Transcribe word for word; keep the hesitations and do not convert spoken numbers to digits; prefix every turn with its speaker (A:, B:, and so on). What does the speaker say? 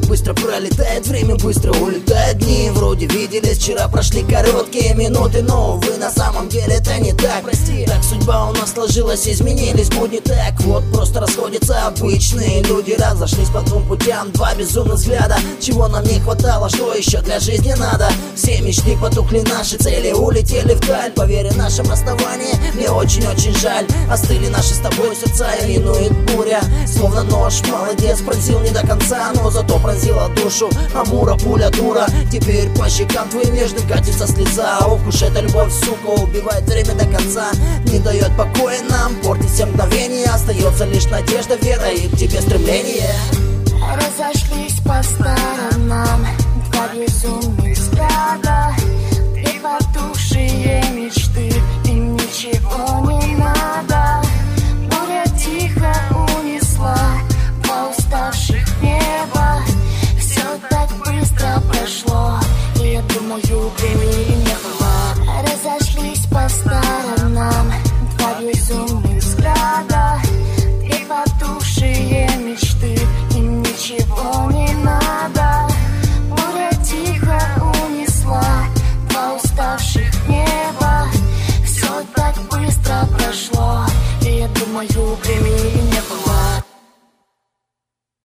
A: быстро пролетает, время быстро улетает. Дни вроде виделись вчера, прошли короткие минуты, но, увы, на самом деле это не так. Прости, так судьба у нас сложилась, изменились будни. Так вот, просто расходятся обычные люди. Разошлись по двум путям, два безумных взгляда. Чего нам не хватало, что еще для жизни надо? Все мечты потухли, наши цели улетели вдаль. Поверь, в нашем расставании мне очень-очень жаль. Остыли наши с тобой сердца, и минует буря. Словно нож, молодец, пронзил не до конца, но зато пронзила душу. Амура, пуля, дура. Теперь по щекам твоим нежным катится слеза. Ох уж эта любовь, сука, убивает время до конца. Не дает покоя нам, портит все мгновения. Остается лишь надежда, вера и к тебе стремление.
B: Разошлись по сторонам два безумных